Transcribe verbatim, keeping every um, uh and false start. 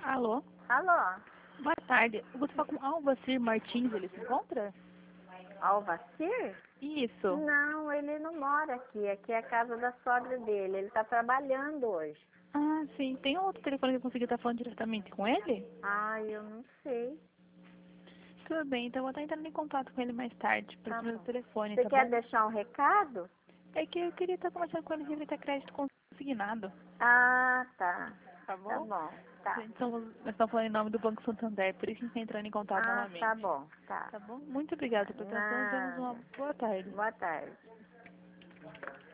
Alô? Alô, Boa tarde. Você fala com Alvacir Martins, ele se encontra? Alvacir? Isso. Não, ele não mora aqui. Aqui é a casa da sogra dele. Ele está trabalhando hoje. Ah, sim. Tem outro telefone que eu consegui estar falando diretamente com ele? Ah, eu não sei. Tudo bem, então eu vou estar entrando em contato com ele mais tarde, por Tá cima do bom. telefone, Você tá quer bom? deixar um recado? É que eu queria estar conversando com ele sobre ter crédito consignado, Ah, tá. tá Tá bom? bom. Tá. Então, nós estamos falando em nome do Banco Santander, por isso que a gente está entrando em contato Ah, tá novamente. bom. Tá. Tá bom? Muito obrigada pela atenção e temos uma Nada. boa tarde. Boa tarde.